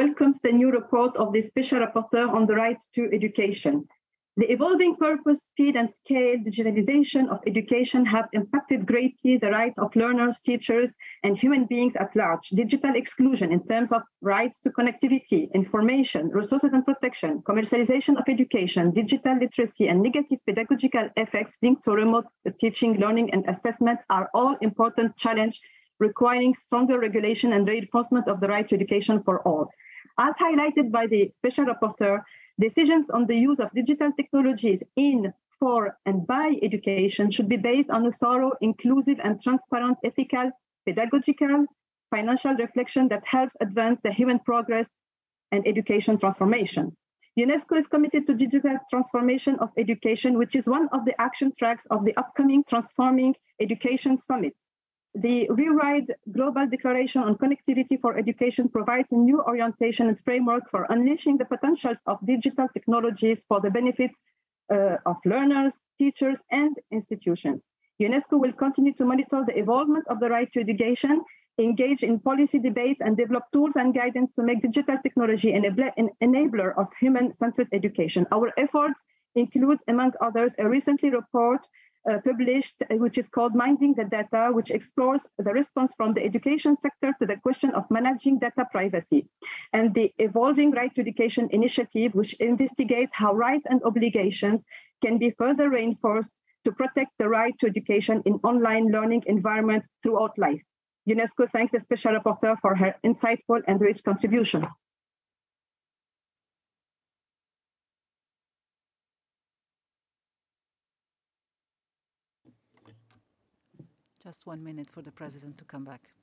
welcomes the new report of the Special Rapporteur on the right to education. The evolving purpose, speed, and scale digitalization of education have impacted greatly the rights of learners, teachers, and human beings at large. Digital exclusion in terms of rights to connectivity, information, resources and protection, commercialization of education, digital literacy, and negative pedagogical effects linked to remote teaching, learning, and assessment are all important challenges requiring stronger regulation and reinforcement of the right to education for all. As highlighted by the Special Rapporteur, decisions on the use of digital technologies in, for, and by education should be based on a thorough, inclusive, and transparent ethical, pedagogical, financial reflection that helps advance the human progress and education transformation. UNESCO is committed to digital transformation of education, which is one of the action tracks of the upcoming Transforming Education Summit. The Rewrite Global Declaration on Connectivity for Education provides a new orientation and framework for unleashing the potentials of digital technologies for the benefits of learners, teachers, and institutions. UNESCO will continue to monitor the evolvement of the right to education, engage in policy debates, and develop tools and guidance to make digital technology an enabler of human-centered education. Our efforts include, among others, a recently report published, which is called Minding the Data, which explores the response from the education sector to the question of managing data privacy, and the Evolving Right to Education initiative, which investigates how rights and obligations can be further reinforced to protect the right to education in online learning environment throughout life. UNESCO thanks the Special Rapporteur for her insightful and rich contribution. Just 1 minute for the President to come back.